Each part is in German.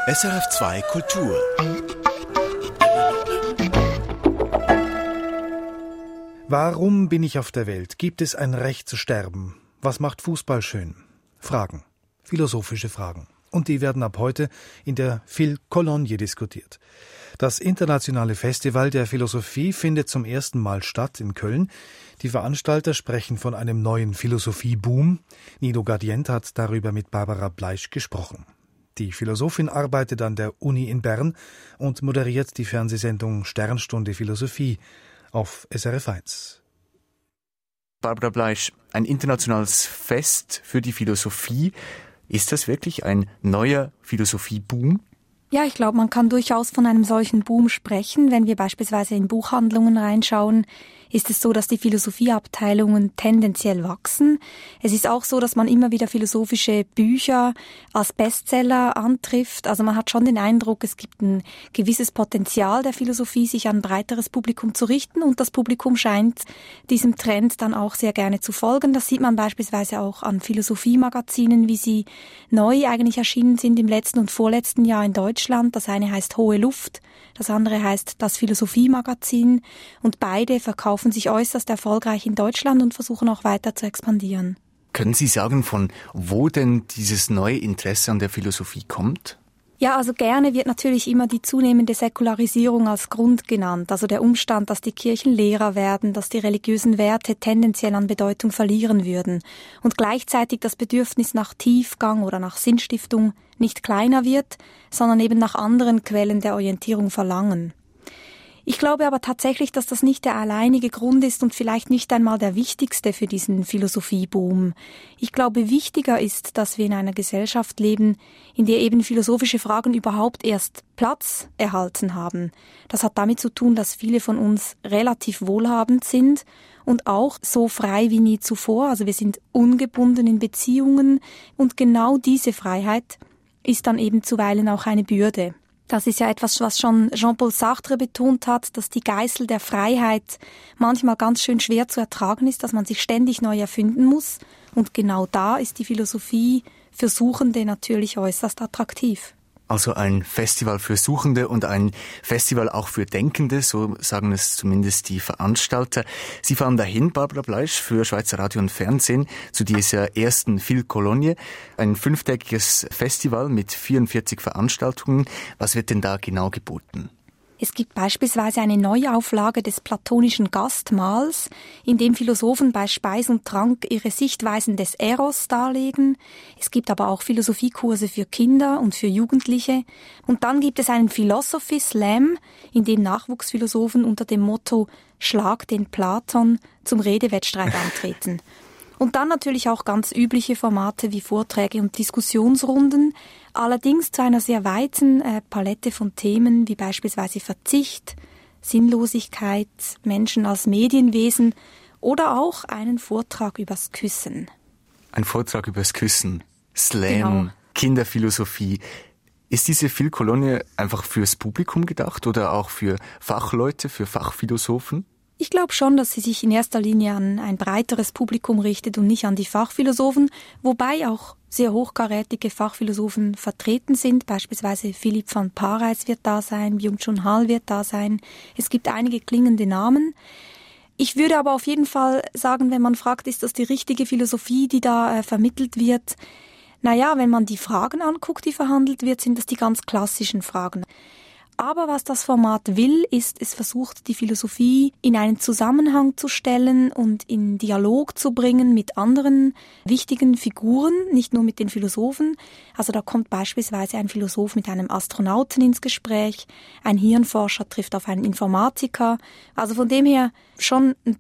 SRF2 Kultur. Warum bin ich auf der Welt? Gibt es ein Recht zu sterben? Was macht Fußball schön? Fragen, philosophische Fragen. Und die werden ab heute in der Phil Cologne diskutiert. Das internationale Festival der Philosophie findet zum ersten Mal statt in Köln. Die Veranstalter sprechen von einem neuen Philosophieboom. Nino Gardient hat darüber mit Barbara Bleisch gesprochen. Die Philosophin arbeitet an der Uni in Bern und moderiert die Fernsehsendung Sternstunde Philosophie auf SRF 1. Barbara Bleisch, ein internationales Fest für die Philosophie. Ist das wirklich ein neuer Philosophieboom? Ja, ich glaube, man kann durchaus von einem solchen Boom sprechen. Wenn wir beispielsweise in Buchhandlungen reinschauen, ist es so, dass die Philosophieabteilungen tendenziell wachsen. Es ist auch so, dass man immer wieder philosophische Bücher als Bestseller antrifft. Also man hat schon den Eindruck, es gibt ein gewisses Potenzial der Philosophie, sich an ein breiteres Publikum zu richten. Und das Publikum scheint diesem Trend dann auch sehr gerne zu folgen. Das sieht man beispielsweise auch an Philosophiemagazinen, wie sie neu eigentlich erschienen sind im letzten und vorletzten Jahr in Deutschland. Das eine heißt Hohe Luft, das andere heißt das Philosophiemagazin. Und beide verkaufen sich äußerst erfolgreich in Deutschland und versuchen auch weiter zu expandieren. Können Sie sagen, von wo denn dieses neue Interesse an der Philosophie kommt? Ja, also gerne wird natürlich immer die zunehmende Säkularisierung als Grund genannt. Also der Umstand, dass die Kirchen leerer werden, dass die religiösen Werte tendenziell an Bedeutung verlieren würden und gleichzeitig das Bedürfnis nach Tiefgang oder nach Sinnstiftung nicht kleiner wird, sondern eben nach anderen Quellen der Orientierung verlangen. Ich glaube aber tatsächlich, dass das nicht der alleinige Grund ist und vielleicht nicht einmal der wichtigste für diesen Philosophieboom. Ich glaube, wichtiger ist, dass wir in einer Gesellschaft leben, in der eben philosophische Fragen überhaupt erst Platz erhalten haben. Das hat damit zu tun, dass viele von uns relativ wohlhabend sind und auch so frei wie nie zuvor. Also wir sind ungebunden in Beziehungen und genau diese Freiheit ist dann eben zuweilen auch eine Bürde. Das ist ja etwas, was schon Jean-Paul Sartre betont hat, dass die Geißel der Freiheit manchmal ganz schön schwer zu ertragen ist, dass man sich ständig neu erfinden muss. Und genau da ist die Philosophie für Suchende natürlich äußerst attraktiv. Also ein Festival für Suchende und ein Festival auch für Denkende, so sagen es zumindest die Veranstalter. Sie fahren dahin, Barbara Bleisch, für Schweizer Radio und Fernsehen zu dieser ersten Phil Cologne. Ein 5-tägiges Festival mit 44 Veranstaltungen. Was wird denn da genau geboten? Es gibt beispielsweise eine Neuauflage des platonischen Gastmahls, in dem Philosophen bei Speis und Trank ihre Sichtweisen des Eros darlegen. Es gibt aber auch Philosophiekurse für Kinder und für Jugendliche. Und dann gibt es einen Philosophy Slam, in dem Nachwuchsphilosophen unter dem Motto »Schlag den Platon« zum Redewettstreit antreten. Und dann natürlich auch ganz übliche Formate wie Vorträge und Diskussionsrunden, allerdings zu einer sehr weiten Palette von Themen wie beispielsweise Verzicht, Sinnlosigkeit, Menschen als Medienwesen oder auch einen Vortrag übers Küssen. Ein Vortrag übers Küssen, Slam, Genau. Kinderphilosophie. Ist diese Phil Cologne einfach fürs Publikum gedacht oder auch für Fachleute, für Fachphilosophen? Ich glaube schon, dass sie sich in erster Linie an ein breiteres Publikum richtet und nicht an die Fachphilosophen, wobei auch sehr hochkarätige Fachphilosophen vertreten sind. Beispielsweise Philipp van Parijs wird da sein, Byung-Chul Han wird da sein. Es gibt einige klingende Namen. Ich würde aber auf jeden Fall sagen, wenn man fragt, ist das die richtige Philosophie, die da vermittelt wird? Naja, wenn man die Fragen anguckt, die verhandelt wird, sind das die ganz klassischen Fragen. Aber was das Format will, ist, es versucht, die Philosophie in einen Zusammenhang zu stellen und in Dialog zu bringen mit anderen wichtigen Figuren, nicht nur mit den Philosophen. Also da kommt beispielsweise ein Philosoph mit einem Astronauten ins Gespräch, ein Hirnforscher trifft auf einen Informatiker. Also von dem her schon ein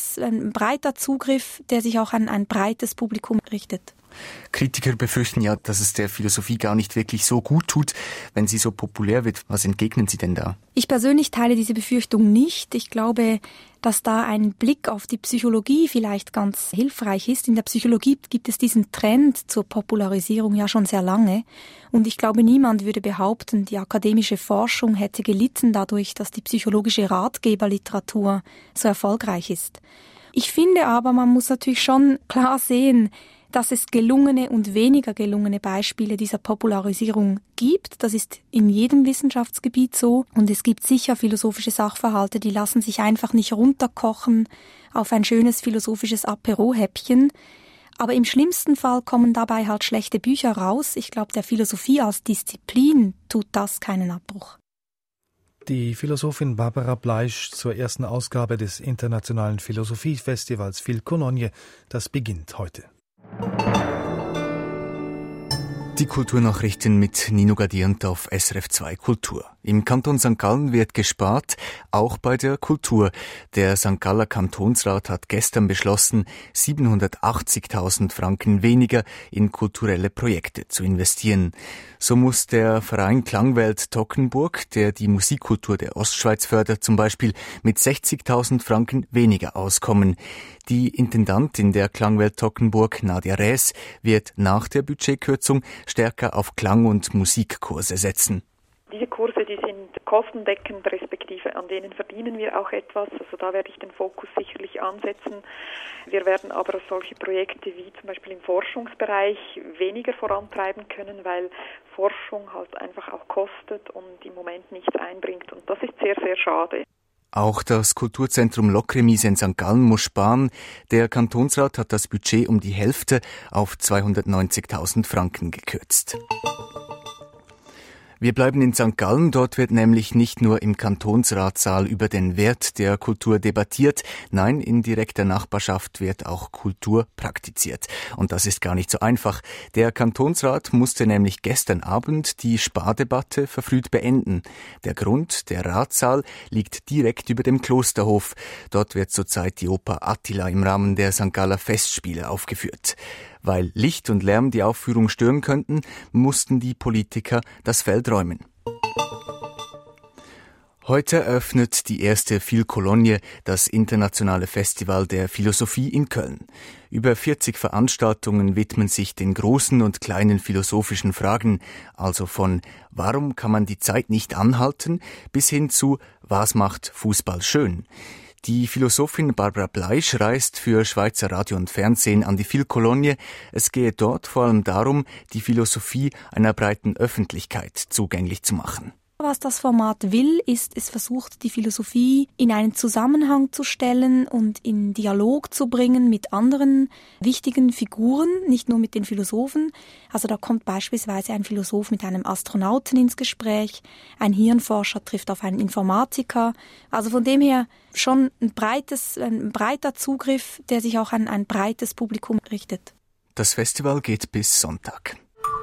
breiter Zugriff, der sich auch an ein breites Publikum richtet. Kritiker befürchten ja, dass es der Philosophie gar nicht wirklich so gut tut, wenn sie so populär wird. Was entgegnen Sie denn da? Ich persönlich teile diese Befürchtung nicht. Ich glaube, dass da ein Blick auf die Psychologie vielleicht ganz hilfreich ist. In der Psychologie gibt es diesen Trend zur Popularisierung ja schon sehr lange. Und ich glaube, niemand würde behaupten, die akademische Forschung hätte gelitten dadurch, dass die psychologische Ratgeberliteratur so erfolgreich ist. Ich finde aber, man muss natürlich schon klar sehen, dass es gelungene und weniger gelungene Beispiele dieser Popularisierung gibt. Das ist in jedem Wissenschaftsgebiet so. Und es gibt sicher philosophische Sachverhalte, die lassen sich einfach nicht runterkochen auf ein schönes philosophisches Apéro-Häppchen. Aber im schlimmsten Fall kommen dabei halt schlechte Bücher raus. Ich glaube, der Philosophie als Disziplin tut das keinen Abbruch. Die Philosophin Barbara Bleisch zur ersten Ausgabe des Internationalen Philosophiefestivals Phil Cologne. Das beginnt heute. Die Kulturnachrichten mit Nino Gadiernt auf SRF 2 Kultur. Im Kanton St. Gallen wird gespart, auch bei der Kultur. Der St. Galler Kantonsrat hat gestern beschlossen, 780.000 Franken weniger in kulturelle Projekte zu investieren. So muss der Verein Klangwelt Toggenburg, der die Musikkultur der Ostschweiz fördert, zum Beispiel mit 60.000 Franken weniger auskommen. Die Intendantin der Klangwelt Toggenburg, Nadia Räs, wird nach der Budgetkürzung stärker auf Klang- und Musikkurse setzen. Diese Kurse, die sind kostendeckend, respektive an denen verdienen wir auch etwas. Also da werde ich den Fokus sicherlich ansetzen. Wir werden aber solche Projekte wie zum Beispiel im Forschungsbereich weniger vorantreiben können, weil Forschung halt einfach auch kostet und im Moment nichts einbringt. Und das ist sehr, sehr schade. Auch das Kulturzentrum Lokremise in St. Gallen muss sparen. Der Kantonsrat hat das Budget um die Hälfte auf 290.000 Franken gekürzt. Wir bleiben in St. Gallen, dort wird nämlich nicht nur im Kantonsratssaal über den Wert der Kultur debattiert, nein, in direkter Nachbarschaft wird auch Kultur praktiziert. Und das ist gar nicht so einfach. Der Kantonsrat musste nämlich gestern Abend die Spardebatte verfrüht beenden. Der Grund, der Ratssaal liegt direkt über dem Klosterhof. Dort wird zurzeit die Oper Attila im Rahmen der St. Galler Festspiele aufgeführt. Weil Licht und Lärm die Aufführung stören könnten, mussten die Politiker das Feld räumen. Heute eröffnet die erste Phil Cologne das internationale Festival der Philosophie in Köln. Über 40 Veranstaltungen widmen sich den großen und kleinen philosophischen Fragen, also von warum kann man die Zeit nicht anhalten bis hin zu was macht Fußball schön. Die Philosophin Barbara Bleisch reist für Schweizer Radio und Fernsehen an die Phil Cologne. Es gehe dort vor allem darum, die Philosophie einer breiten Öffentlichkeit zugänglich zu machen. Was das Format will, ist, es versucht, die Philosophie in einen Zusammenhang zu stellen und in Dialog zu bringen mit anderen wichtigen Figuren, nicht nur mit den Philosophen. Also da kommt beispielsweise ein Philosoph mit einem Astronauten ins Gespräch, ein Hirnforscher trifft auf einen Informatiker. Also von dem her schon ein breiter Zugriff, der sich auch an ein breites Publikum richtet. Das Festival geht bis Sonntag.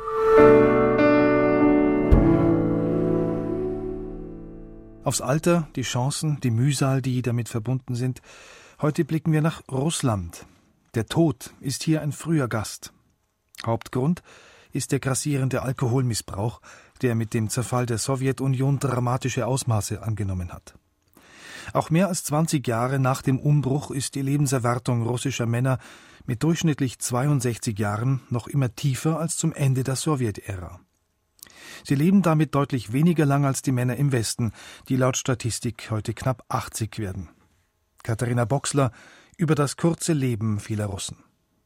Aufs Alter, die Chancen, die Mühsal, die damit verbunden sind. Heute blicken wir nach Russland. Der Tod ist hier ein früher Gast. Hauptgrund ist der grassierende Alkoholmissbrauch, der mit dem Zerfall der Sowjetunion dramatische Ausmaße angenommen hat. Auch mehr als 20 Jahre nach dem Umbruch ist die Lebenserwartung russischer Männer mit durchschnittlich 62 Jahren noch immer tiefer als zum Ende der Sowjetära. Sie leben damit deutlich weniger lang als die Männer im Westen, die laut Statistik heute knapp 80 werden. Katharina Boxler über das kurze Leben vieler Russen.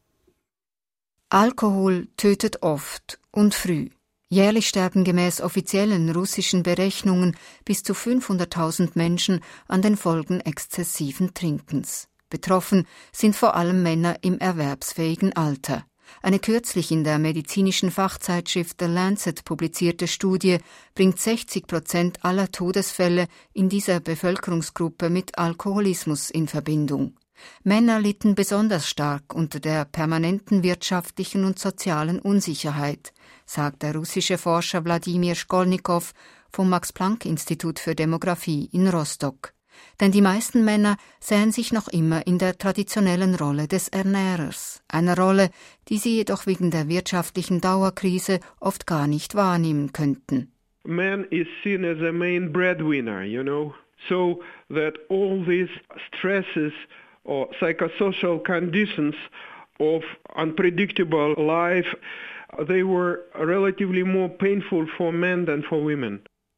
Alkohol tötet oft und früh. Jährlich sterben gemäß offiziellen russischen Berechnungen bis zu 500.000 Menschen an den Folgen exzessiven Trinkens. Betroffen sind vor allem Männer im erwerbsfähigen Alter. Eine kürzlich in der medizinischen Fachzeitschrift The Lancet publizierte Studie bringt 60% aller Todesfälle in dieser Bevölkerungsgruppe mit Alkoholismus in Verbindung. Männer litten besonders stark unter der permanenten wirtschaftlichen und sozialen Unsicherheit, sagt der russische Forscher Wladimir Shkolnikow vom Max-Planck-Institut für Demographie in Rostock. Denn die meisten Männer sähen sich noch immer in der traditionellen Rolle des Ernährers, einer Rolle, die sie jedoch wegen der wirtschaftlichen Dauerkrise oft gar nicht wahrnehmen könnten. Man is seen as a main breadwinner, so that all these stresses or psychosocial conditions of unpredictable life, they were relatively more painful for men than for women.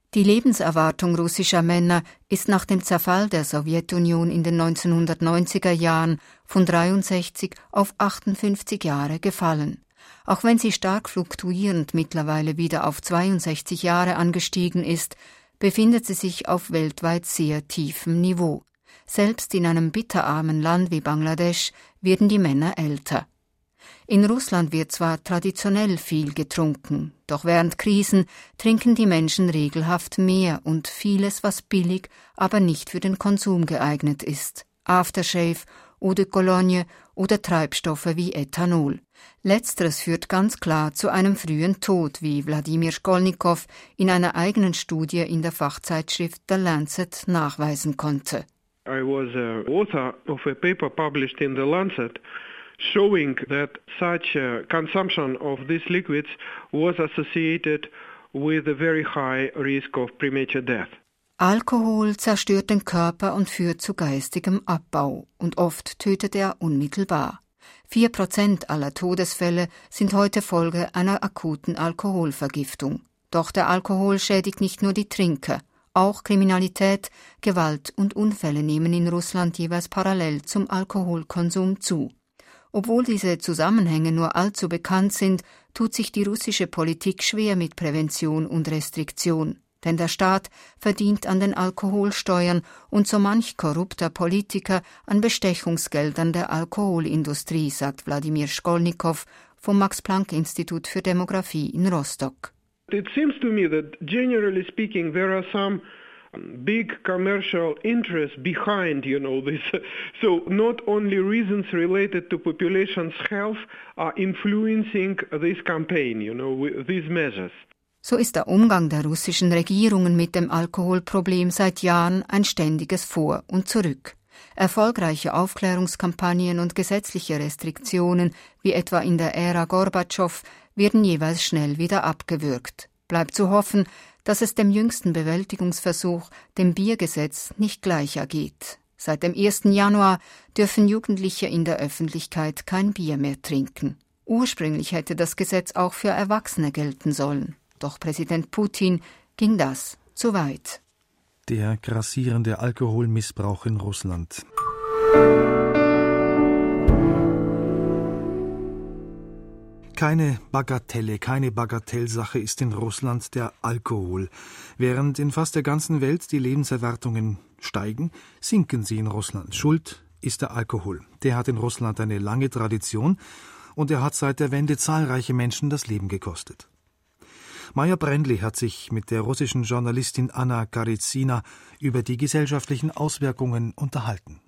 Die Lebenserwartung russischer Männer ist nach dem Zerfall der Sowjetunion in den 1990er Jahren von 63 auf 58 Jahre gefallen. Auch wenn sie stark fluktuierend mittlerweile wieder auf 62 Jahre angestiegen ist, befindet sie sich auf weltweit sehr tiefem Niveau. Selbst in einem bitterarmen Land wie Bangladesch werden die Männer älter. In Russland wird zwar traditionell viel getrunken, doch während Krisen trinken die Menschen regelhaft mehr und vieles, was billig, aber nicht für den Konsum geeignet ist. Aftershave, Eau de Cologne oder Treibstoffe wie Ethanol. Letzteres führt ganz klar zu einem frühen Tod, wie Wladimir Shkolnikow in einer eigenen Studie in der Fachzeitschrift The Lancet nachweisen konnte. I was an author of a paper published in The Lancet showing that such consumption of these liquids was associated with a very high risk of premature death. Alkohol zerstört den Körper und führt zu geistigem Abbau und oft tötet er unmittelbar. 4% aller Todesfälle sind heute Folge einer akuten Alkoholvergiftung. Doch der Alkohol schädigt nicht nur die Trinker. Auch Kriminalität, Gewalt und Unfälle nehmen in Russland jeweils parallel zum Alkoholkonsum zu. Obwohl diese Zusammenhänge nur allzu bekannt sind, tut sich die russische Politik schwer mit Prävention und Restriktion. Denn der Staat verdient an den Alkoholsteuern und so manch korrupter Politiker an Bestechungsgeldern der Alkoholindustrie, sagt Wladimir Shkolnikow vom Max-Planck-Institut für Demographie in Rostock. It seems to me that generally speaking there are some big commercial interests behind, this. So not only reasons related to population's health are influencing this campaign, with these measures. So ist der Umgang der russischen Regierungen mit dem Alkoholproblem seit Jahren ein ständiges Vor und Zurück. Erfolgreiche Aufklärungskampagnen und gesetzliche Restriktionen, wie etwa in der Ära Gorbatschow, werden jeweils schnell wieder abgewürgt. Bleibt zu hoffen, dass es dem jüngsten Bewältigungsversuch, dem Biergesetz, nicht gleich ergeht. Seit dem 1. Januar dürfen Jugendliche in der Öffentlichkeit kein Bier mehr trinken. Ursprünglich hätte das Gesetz auch für Erwachsene gelten sollen. Doch Präsident Putin ging das zu weit. Der grassierende Alkoholmissbrauch in Russland. Keine Bagatellsache ist in Russland der Alkohol. Während in fast der ganzen Welt die Lebenserwartungen steigen, sinken sie in Russland. Schuld ist der Alkohol. Der hat in Russland eine lange Tradition und er hat seit der Wende zahlreiche Menschen das Leben gekostet. Maja Brändli hat sich mit der russischen Journalistin Anna Karyzina über die gesellschaftlichen Auswirkungen unterhalten.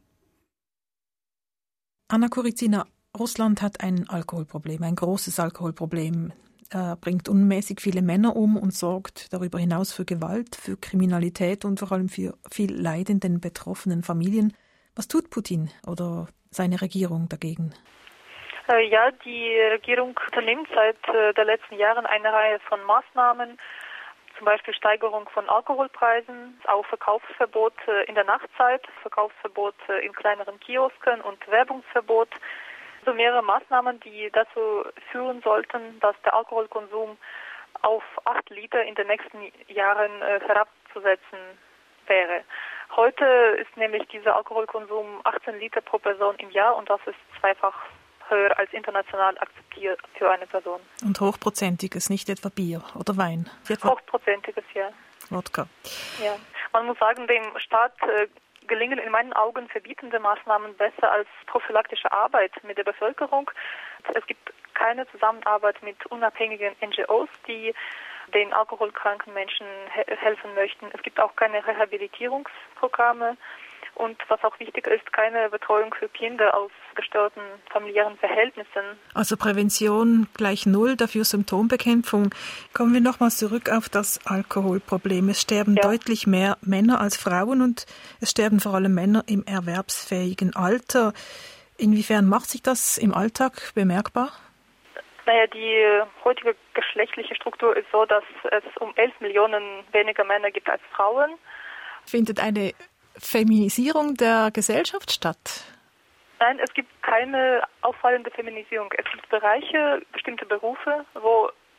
Anna Karyzina, Russland hat ein Alkoholproblem, ein großes Alkoholproblem. Er bringt unmäßig viele Männer um und sorgt darüber hinaus für Gewalt, für Kriminalität und vor allem für viel Leid in den betroffenen Familien. Was tut Putin oder seine Regierung dagegen? Ja, die Regierung unternimmt seit den letzten Jahren eine Reihe von Maßnahmen, zum Beispiel Steigerung von Alkoholpreisen, auch Verkaufsverbot in der Nachtzeit, Verkaufsverbot in kleineren Kiosken und Werbungsverbot. Also mehrere Maßnahmen, die dazu führen sollten, dass der Alkoholkonsum auf 8 Liter in den nächsten Jahren herabzusetzen wäre. Heute ist nämlich dieser Alkoholkonsum 18 Liter pro Person im Jahr und das ist zweifach höher als international akzeptiert für eine Person. Und hochprozentiges, nicht etwa Bier oder Wein? Hochprozentiges, ja. Wodka. Ja. Man muss sagen, dem Staat gelingen in meinen Augen verbietende Maßnahmen besser als prophylaktische Arbeit mit der Bevölkerung. Es gibt keine Zusammenarbeit mit unabhängigen NGOs, die den alkoholkranken Menschen helfen möchten. Es gibt auch keine Rehabilitierungsprogramme. Und was auch wichtig ist, keine Betreuung für Kinder aus gestörten familiären Verhältnissen. Also Prävention gleich null, dafür Symptombekämpfung. Kommen wir nochmals zurück auf das Alkoholproblem. Es sterben deutlich mehr Männer als Frauen und es sterben vor allem Männer im erwerbsfähigen Alter. Inwiefern macht sich das im Alltag bemerkbar? Naja, die heutige geschlechtliche Struktur ist so, dass es um 11 Millionen weniger Männer gibt als Frauen. Findet eine Feminisierung der Gesellschaft statt? Nein, es gibt keine auffallende Feminisierung. Es gibt Bereiche, bestimmte Berufe, wo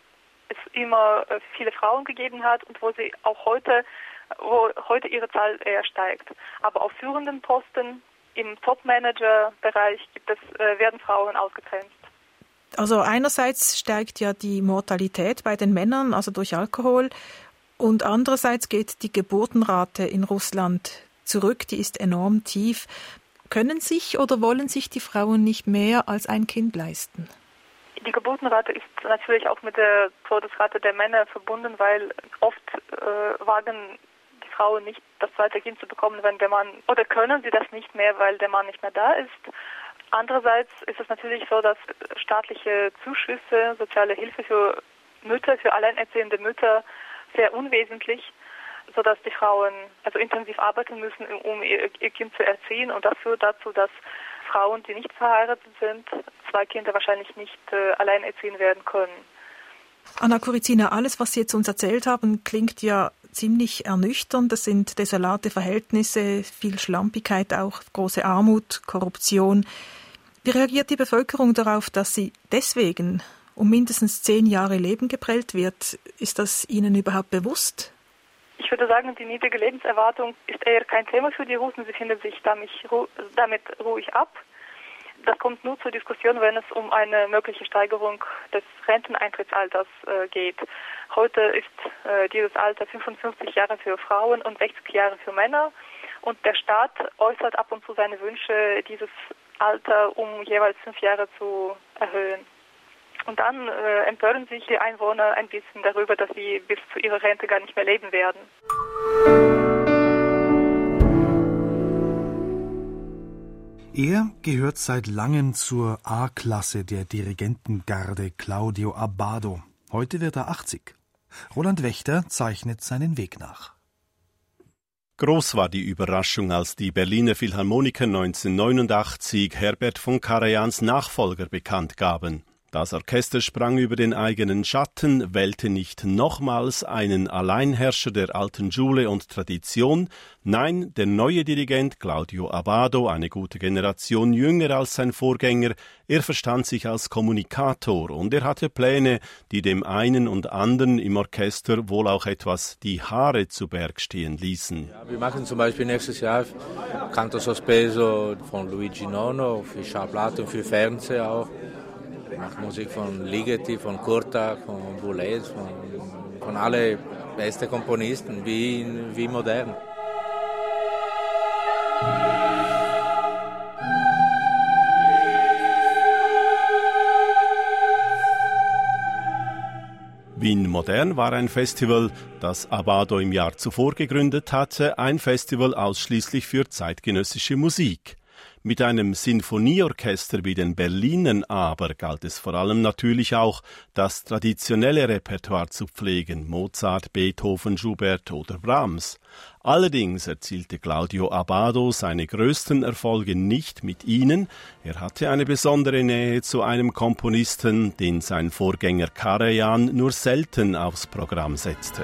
es immer viele Frauen gegeben hat und wo heute ihre Zahl eher steigt. Aber auf führenden Posten im Top-Manager-Bereich werden Frauen ausgegrenzt. Also einerseits steigt ja die Mortalität bei den Männern, also durch Alkohol, und andererseits geht die Geburtenrate in Russland zurück, die ist enorm tief. Können sich oder wollen sich die Frauen nicht mehr als ein Kind leisten? Die Geburtenrate ist natürlich auch mit der Todesrate der Männer verbunden, weil oft wagen die Frauen nicht, das zweite Kind zu bekommen, wenn der Mann, oder können sie das nicht mehr, weil der Mann nicht mehr da ist. Andererseits ist es natürlich so, dass staatliche Zuschüsse, soziale Hilfe für Mütter, für alleinerziehende Mütter sehr unwesentlich, sodass die Frauen also intensiv arbeiten müssen, um ihr Kind zu erziehen, und das führt dazu, dass Frauen, die nicht verheiratet sind, 2 Kinder wahrscheinlich nicht allein erziehen werden können. Anna Koryzina, alles, was Sie jetzt uns erzählt haben, klingt ja ziemlich ernüchternd. Das sind desolate Verhältnisse, viel Schlampigkeit auch, große Armut, Korruption. Wie reagiert die Bevölkerung darauf, dass sie deswegen um mindestens 10 Jahre Leben geprellt wird? Ist das Ihnen überhaupt bewusst? Ich würde sagen, die niedrige Lebenserwartung ist eher kein Thema für die Russen. Sie finden sich damit ruhig ab. Das kommt nur zur Diskussion, wenn es um eine mögliche Steigerung des Renteneintrittsalters geht. Heute ist dieses Alter 55 Jahre für Frauen und 60 Jahre für Männer. Und der Staat äußert ab und zu seine Wünsche, dieses Alter um jeweils 5 Jahre zu erhöhen. Und dann empören sich die Einwohner ein bisschen darüber, dass sie bis zu ihrer Rente gar nicht mehr leben werden. Er gehört seit langem zur A-Klasse der Dirigentengarde Claudio Abbado. Heute wird er 80. Roland Wächter zeichnet seinen Weg nach. Groß war die Überraschung, als die Berliner Philharmoniker 1989 Herbert von Karajans Nachfolger bekannt gaben. Das Orchester sprang über den eigenen Schatten, wählte nicht nochmals einen Alleinherrscher der alten Schule und Tradition. Nein, der neue Dirigent Claudio Abbado, eine gute Generation jünger als sein Vorgänger, er verstand sich als Kommunikator und er hatte Pläne, die dem einen und anderen im Orchester wohl auch etwas die Haare zu Berg stehen ließen. Ja, wir machen zum Beispiel nächstes Jahr Canto Sospeso von Luigi Nono, für Schallplatte und für Fernsehen auch. Ich mache Musik von Ligeti, von Kurta, von Boulez, von allen besten Komponisten, wie modern. Wien Modern war ein Festival, das Abbado im Jahr zuvor gegründet hatte, ein Festival ausschließlich für zeitgenössische Musik. Mit einem Sinfonieorchester wie den Berlinern aber galt es vor allem natürlich auch, das traditionelle Repertoire zu pflegen, Mozart, Beethoven, Schubert oder Brahms. Allerdings erzielte Claudio Abbado seine größten Erfolge nicht mit ihnen. Er hatte eine besondere Nähe zu einem Komponisten, den sein Vorgänger Karajan nur selten aufs Programm setzte.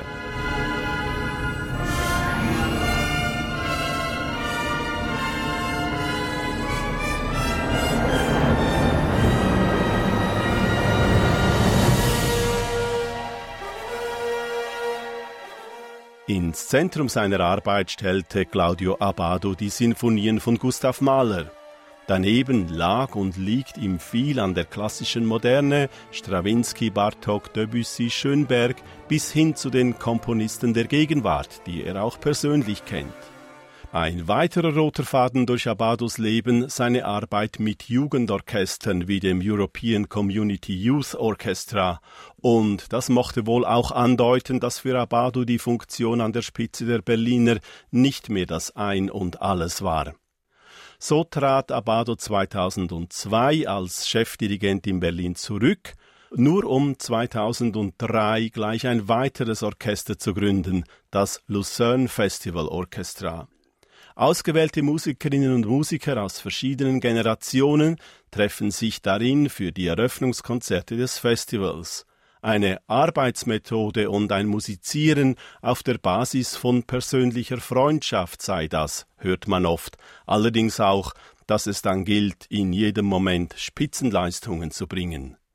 Ins Zentrum seiner Arbeit stellte Claudio Abbado die Sinfonien von Gustav Mahler. Daneben lag und liegt ihm viel an der klassischen Moderne, Strawinsky, Bartók, Debussy, Schönberg, bis hin zu den Komponisten der Gegenwart, die er auch persönlich kennt. Ein weiterer roter Faden durch Abbados Leben, seine Arbeit mit Jugendorchestern wie dem European Community Youth Orchestra. Und das mochte wohl auch andeuten, dass für Abbado die Funktion an der Spitze der Berliner nicht mehr das Ein und Alles war. So trat Abbado 2002 als Chefdirigent in Berlin zurück, nur um 2003 gleich ein weiteres Orchester zu gründen, das Lucerne Festival Orchestra. Ausgewählte Musikerinnen und Musiker aus verschiedenen Generationen treffen sich darin für die Eröffnungskonzerte des Festivals. Eine Arbeitsmethode und ein Musizieren auf der Basis von persönlicher Freundschaft sei das, hört man oft. Allerdings auch, dass es dann gilt, in jedem Moment Spitzenleistungen zu bringen.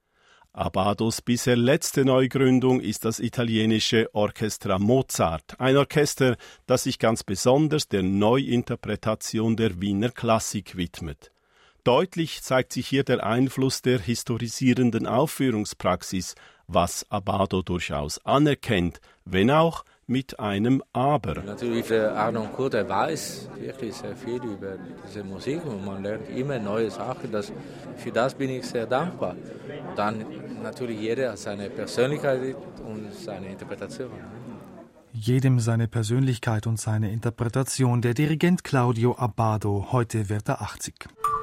Abbados bisher letzte Neugründung ist das italienische Orchestra Mozart, ein Orchester, das sich ganz besonders der Neuinterpretation der Wiener Klassik widmet. Deutlich zeigt sich hier der Einfluss der historisierenden Aufführungspraxis, was Abbado durchaus anerkennt, wenn auch mit einem Aber. Natürlich, der Arnon Kurt, der weiß wirklich sehr viel über diese Musik und man lernt immer neue Sachen. Für das bin ich sehr dankbar. Dann natürlich jeder hat seine Persönlichkeit und seine Interpretation. Jedem seine Persönlichkeit und seine Interpretation. Der Dirigent Claudio Abbado, heute wird er 80.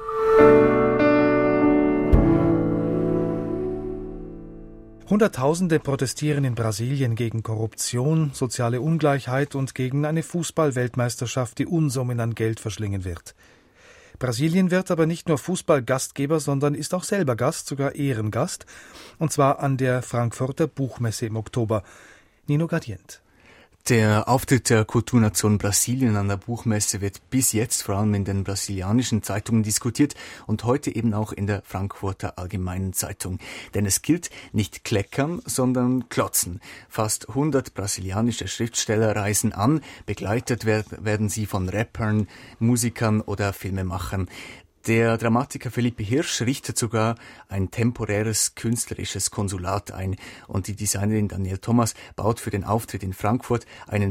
Hunderttausende protestieren in Brasilien gegen Korruption, soziale Ungleichheit und gegen eine Fußball-Weltmeisterschaft, die Unsummen an Geld verschlingen wird. Brasilien wird aber nicht nur Fußball-Gastgeber, sondern ist auch selber Gast, sogar Ehrengast, und zwar an der Frankfurter Buchmesse im Oktober. Nino Gradient. Der Auftritt der Kulturnation Brasilien an der Buchmesse wird bis jetzt vor allem in den brasilianischen Zeitungen diskutiert und heute eben auch in der Frankfurter Allgemeinen Zeitung. Denn es gilt nicht kleckern, sondern klotzen. Fast 100 brasilianische Schriftsteller reisen an, begleitet werden sie von Rappern, Musikern oder Filmemachern. Der Dramatiker Felipe Hirsch richtet sogar ein temporäres künstlerisches Konsulat ein und die Designerin Danielle Thomas baut für den Auftritt in Frankfurt einen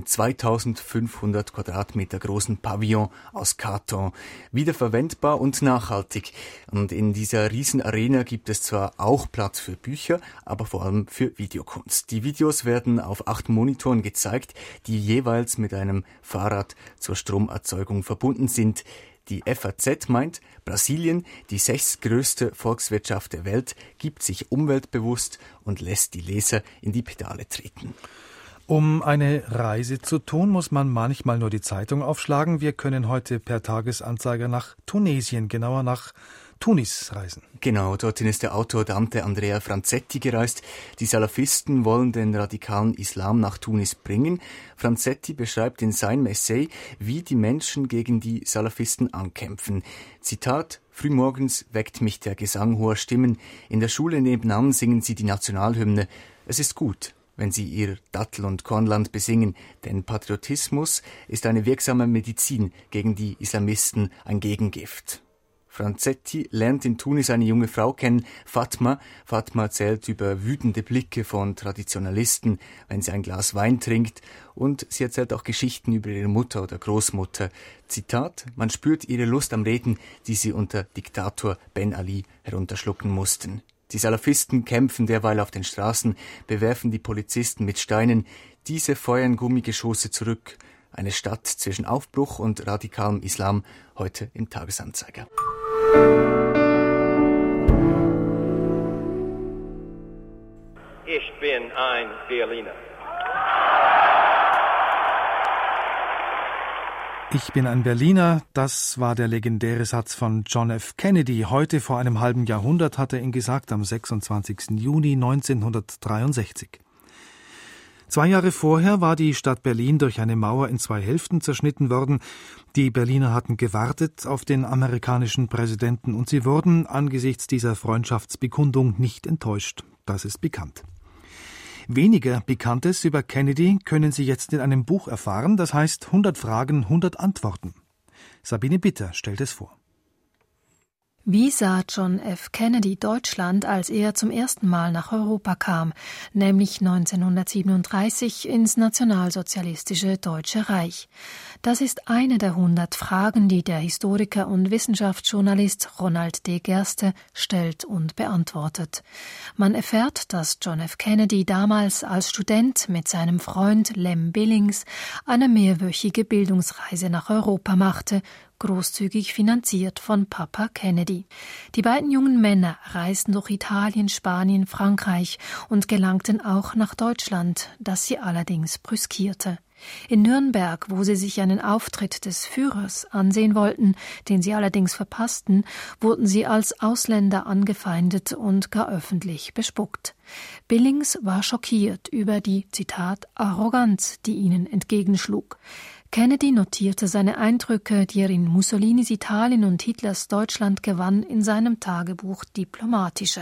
2500 Quadratmeter großen Pavillon aus Karton, wiederverwendbar und nachhaltig. Und in dieser Riesenarena gibt es zwar auch Platz für Bücher, aber vor allem für Videokunst. Die Videos werden auf 8 Monitoren gezeigt, die jeweils mit einem Fahrrad zur Stromerzeugung verbunden sind. Die FAZ meint, Brasilien, die 6. größte Volkswirtschaft der Welt, gibt sich umweltbewusst und lässt die Leser in die Pedale treten. Um eine Reise zu tun, muss man manchmal nur die Zeitung aufschlagen. Wir können heute per Tagesanzeiger nach Tunesien, genauer nach Tunis reisen. Genau, dorthin ist der Autor Dante Andrea Franzetti gereist. Die Salafisten wollen den radikalen Islam nach Tunis bringen. Franzetti beschreibt in seinem Essay, wie die Menschen gegen die Salafisten ankämpfen. Zitat: Frühmorgens weckt mich der Gesang hoher Stimmen. In der Schule nebenan singen sie die Nationalhymne. Es ist gut, wenn sie ihr Dattel- und Kornland besingen, denn Patriotismus ist eine wirksame Medizin gegen die Islamisten, ein Gegengift. Franzetti lernt in Tunis eine junge Frau kennen, Fatma. Fatma erzählt über wütende Blicke von Traditionalisten, wenn sie ein Glas Wein trinkt, und sie erzählt auch Geschichten über ihre Mutter oder Großmutter. Zitat: Man spürt ihre Lust am Reden, die sie unter Diktator Ben Ali herunterschlucken mussten. Die Salafisten kämpfen derweil auf den Straßen, bewerfen die Polizisten mit Steinen. Diese feuern Gummigeschosse zurück. Eine Stadt zwischen Aufbruch und radikalem Islam, heute im Tagesanzeiger. Ich bin ein Berliner. Ich bin ein Berliner, das war der legendäre Satz von John F. Kennedy. Heute vor einem halben Jahrhundert hat er ihn gesagt, am 26. Juni 1963. 2 Jahre vorher war die Stadt Berlin durch eine Mauer in 2 Hälften zerschnitten worden. Die Berliner hatten gewartet auf den amerikanischen Präsidenten und sie wurden angesichts dieser Freundschaftsbekundung nicht enttäuscht. Das ist bekannt. Weniger Bekanntes über Kennedy können Sie jetzt in einem Buch erfahren, das heißt 100 Fragen, 100 Antworten. Sabine Bitter stellt es vor. Wie sah John F. Kennedy Deutschland, als er zum ersten Mal nach Europa kam, nämlich 1937 ins nationalsozialistische Deutsche Reich? Das ist eine der 100 Fragen, die der Historiker und Wissenschaftsjournalist Ronald D. Gerste stellt und beantwortet. Man erfährt, dass John F. Kennedy damals als Student mit seinem Freund Lem Billings eine mehrwöchige Bildungsreise nach Europa machte, großzügig finanziert von Papa Kennedy. Die beiden jungen Männer reisten durch Italien, Spanien, Frankreich und gelangten auch nach Deutschland, das sie allerdings brüskierte. In Nürnberg, wo sie sich einen Auftritt des Führers ansehen wollten, den sie allerdings verpassten, wurden sie als Ausländer angefeindet und gar öffentlich bespuckt. Billings war schockiert über die, Zitat, Arroganz, die ihnen entgegenschlug. Kennedy notierte seine Eindrücke, die er in Mussolinis Italien und Hitlers Deutschland gewann, in seinem Tagebuch Diplomatische.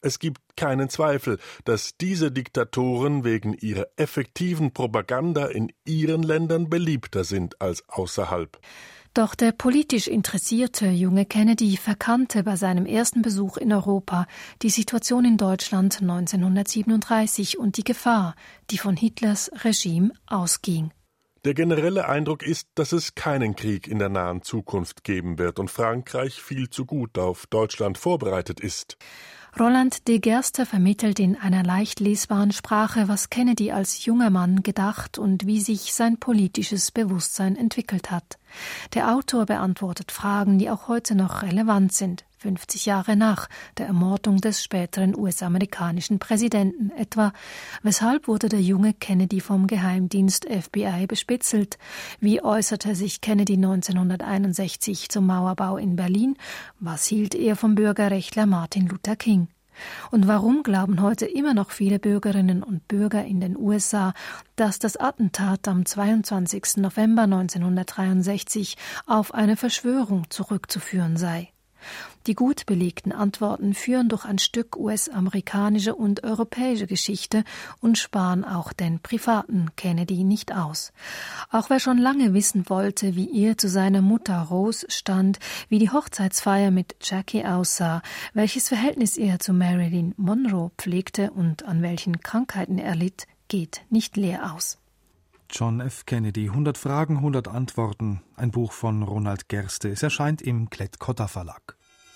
Es gibt keinen Zweifel, dass diese Diktatoren wegen ihrer effektiven Propaganda in ihren Ländern beliebter sind als außerhalb. Doch der politisch interessierte junge Kennedy verkannte bei seinem ersten Besuch in Europa die Situation in Deutschland 1937 und die Gefahr, die von Hitlers Regime ausging. Der generelle Eindruck ist, dass es keinen Krieg in der nahen Zukunft geben wird und Frankreich viel zu gut auf Deutschland vorbereitet ist. Roland de Gerster vermittelt in einer leicht lesbaren Sprache, was Kennedy als junger Mann gedacht und wie sich sein politisches Bewusstsein entwickelt hat. Der Autor beantwortet Fragen, die auch heute noch relevant sind, 50 Jahre nach der Ermordung des späteren US-amerikanischen Präsidenten etwa. Weshalb wurde der junge Kennedy vom Geheimdienst FBI bespitzelt? Wie äußerte sich Kennedy 1961 zum Mauerbau in Berlin? Was hielt er vom Bürgerrechtler Martin Luther King? Und warum glauben heute immer noch viele Bürgerinnen und Bürger in den USA, dass das Attentat am 22. November 1963 auf eine Verschwörung zurückzuführen sei? Die gut belegten Antworten führen durch ein Stück US-amerikanische und europäische Geschichte und sparen auch den privaten Kennedy nicht aus. Auch wer schon lange wissen wollte, wie er zu seiner Mutter Rose stand, wie die Hochzeitsfeier mit Jackie aussah, welches Verhältnis er zu Marilyn Monroe pflegte und an welchen Krankheiten er litt, geht nicht leer aus. John F. Kennedy, 100 Fragen, 100 Antworten, ein Buch von Ronald Gerste. Es erscheint im Klett-Cotta Verlag.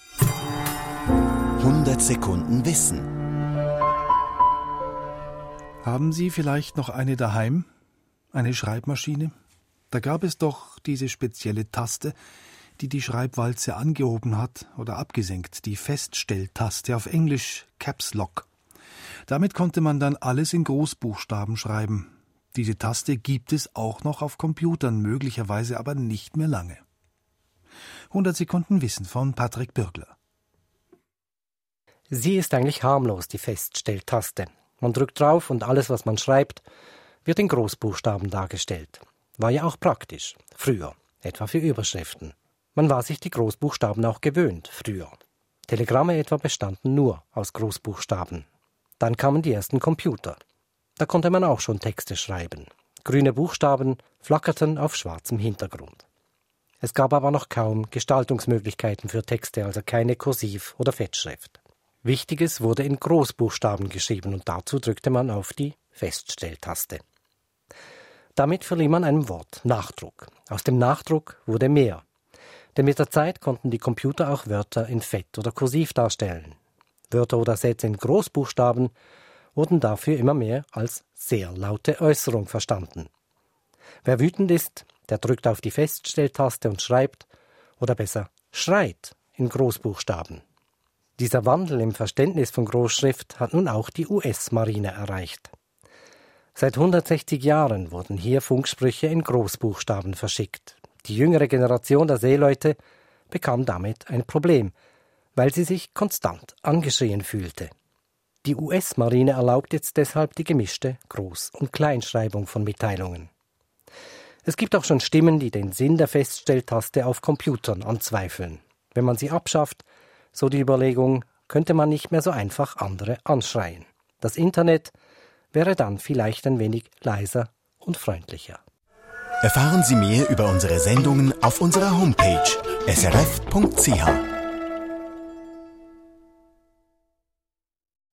100 Sekunden Wissen. Haben Sie vielleicht noch eine daheim? Eine Schreibmaschine? Da gab es doch diese spezielle Taste, die die Schreibwalze angehoben hat oder abgesenkt, die Feststelltaste, auf Englisch Caps Lock. Damit konnte man dann alles in Großbuchstaben schreiben. Diese Taste gibt es auch noch auf Computern, möglicherweise aber nicht mehr lange. 100 Sekunden Wissen von Patrick Bürgler. Sie ist eigentlich harmlos, die Feststelltaste. Man drückt drauf und alles, was man schreibt, wird in Großbuchstaben dargestellt. War ja auch praktisch, früher, etwa für Überschriften. Man war sich die Großbuchstaben auch gewöhnt, früher. Telegramme etwa bestanden nur aus Großbuchstaben. Dann kamen die ersten Computer. Da konnte man auch schon Texte schreiben. Grüne Buchstaben flackerten auf schwarzem Hintergrund. Es gab aber noch kaum Gestaltungsmöglichkeiten für Texte, also keine Kursiv- oder Fettschrift. Wichtiges wurde in Großbuchstaben geschrieben und dazu drückte man auf die Feststelltaste. Damit verlieh man einem Wort Nachdruck. Aus dem Nachdruck wurde mehr. Denn mit der Zeit konnten die Computer auch Wörter in Fett oder Kursiv darstellen. Wörter oder Sätze in Großbuchstaben wurden dafür immer mehr als sehr laute Äußerung verstanden. Wer wütend ist, der drückt auf die Feststelltaste und schreibt, oder besser schreit, in Großbuchstaben. Dieser Wandel im Verständnis von Großschrift hat nun auch die US-Marine erreicht. Seit 160 Jahren wurden hier Funksprüche in Großbuchstaben verschickt. Die jüngere Generation der Seeleute bekam damit ein Problem, weil sie sich konstant angeschrien fühlte. Die US-Marine erlaubt jetzt deshalb die gemischte Groß- und Kleinschreibung von Mitteilungen. Es gibt auch schon Stimmen, die den Sinn der Feststelltaste auf Computern anzweifeln. Wenn man sie abschafft, so die Überlegung, könnte man nicht mehr so einfach andere anschreien. Das Internet wäre dann vielleicht ein wenig leiser und freundlicher. Erfahren Sie mehr über unsere Sendungen auf unserer Homepage srf.ch.